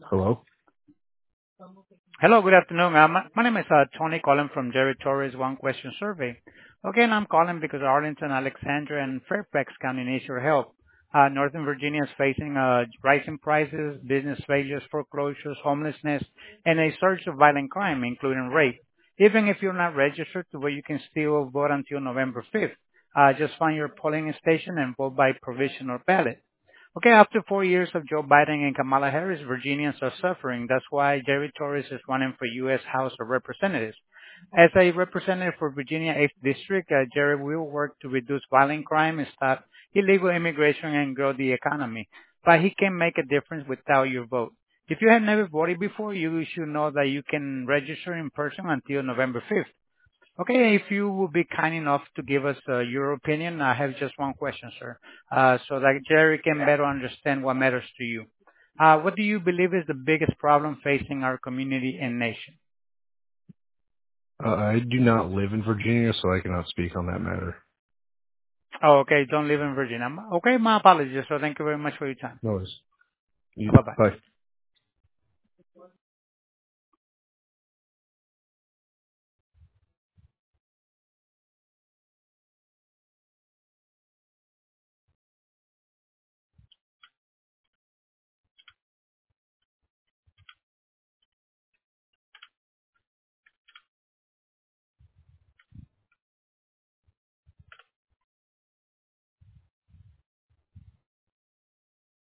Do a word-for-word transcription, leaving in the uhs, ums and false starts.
Hello? Hello, good afternoon. Uh, My my name is uh Tony calling from Jerry Torres One Question Survey. Okay, and I'm calling because Arlington, Alexandria, and Fairfax County needs your help. Uh Northern Virginia is facing uh rising prices, business failures, foreclosures, homelessness, and a surge of violent crime, including rape. Even if you're not registered to vote, you can still vote until November fifth. Uh Just find your polling station and vote by provisional ballot. Okay, after four years of Joe Biden and Kamala Harris, Virginians are suffering. That's why Jerry Torres is running for U S. House of Representatives. As a representative for Virginia eighth District, uh, Jerry will work to reduce violent crime and stop illegal immigration and grow the economy. But he can make a difference without your vote. If you have never voted before, you should know that you can register in person until November fifth. Okay, if you would be kind enough to give us uh, your opinion, I have just one question, sir, uh, so that Jerry can better understand what matters to you. Uh, what do you believe is the biggest problem facing our community and nation? Uh, I do not live in Virginia, so I cannot speak on that matter. Oh, okay, don't live in Virginia. Okay, my apologies, so thank you very much for your time. No worries. You, Bye-bye. bye.